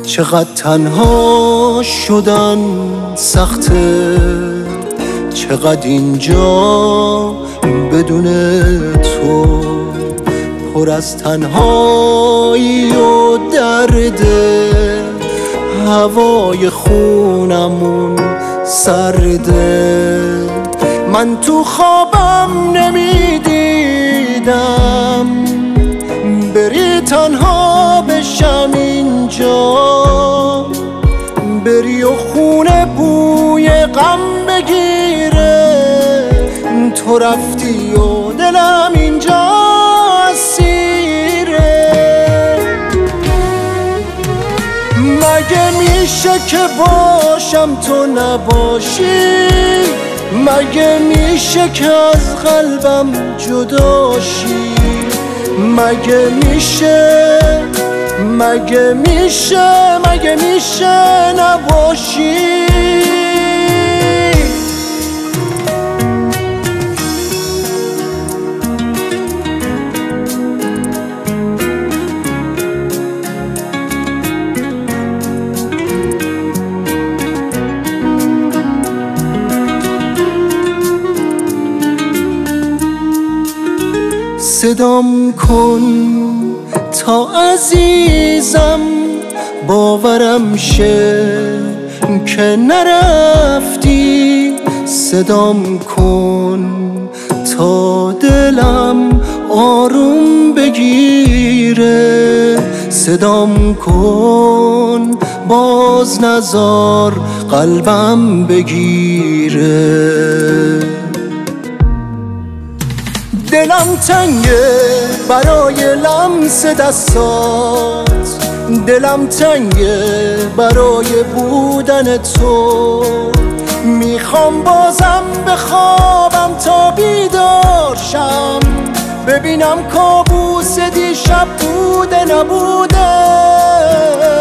چقدر تنها شدن سخته، چقدر اینجا بدون تو پر از تنهایی و درده. هوای خونمون سرده، من تو خوابم نمیدیدم بری تنها بشم اینجا، بری و خونه بوی غم بگیره. تو رفتی و دلم اینجا اسیره. مگه میشه که باشم تو نباشی؟ مگه میشه که از قلبم جداشی؟ مگه میشه، مگه میشه، مگه میشه نباشی؟ صدام کن تا عزیزم باورم شه که نرفتی. صدام کن تا دلم آروم بگیره. صدام کن باز نزار قلبم بگیره. دلم تنگه برای لمس دستات، دلم تنگه برای بودن تو. میخوام بازم بخوابم تا بیدار شم، ببینم کابوس دیشب بوده نبوده.